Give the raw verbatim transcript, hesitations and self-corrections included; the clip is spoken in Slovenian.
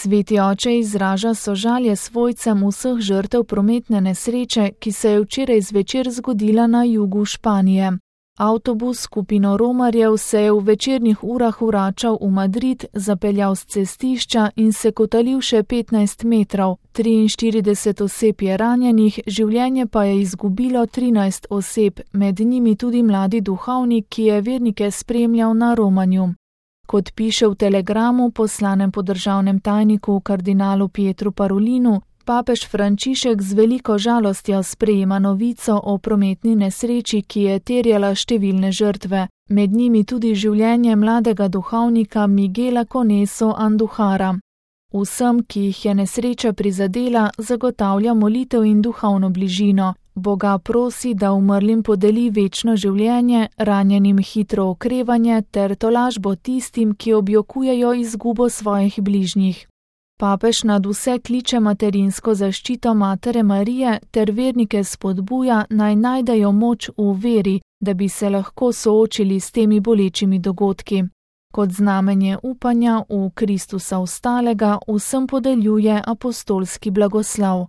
Sveti oče izraža sožalje svojcem vseh žrtev prometne nesreče, ki se je včeraj zvečer zgodila na jugu Španije. Avtobus skupino romarjev se je v večernih urah vračal v Madrid, zapeljal s cestišča in se kotalil še petnajst metrov. triinštirideset oseb je ranjenih, življenje pa je izgubilo trinajst oseb, med njimi tudi mladi duhovnik, ki je vernike spremljal na romanju. Kot piše v telegramu, poslanem po državnem tajniku kardinalu Pietru Parolinu, papež Frančišek z veliko žalostjo sprejema novico o prometni nesreči, ki je terjala številne žrtve, med njimi tudi življenje mladega duhovnika Miguela Coneso Andújara. Vsem, ki jih je nesreča prizadela, zagotavlja molitev in duhovno bližino. Boga prosi, da umrlim podeli večno življenje, ranjenim hitro okrevanje ter tolažbo tistim, ki objokujejo izgubo svojih bližnjih. Papež nad vse kliče materinsko zaščito Matere Marije ter vernike spodbuja, naj najdejo moč v veri, da bi se lahko soočili s temi bolečimi dogodki. Kot znamenje upanja v Kristusa vstalega vsem podeljuje apostolski blagoslov.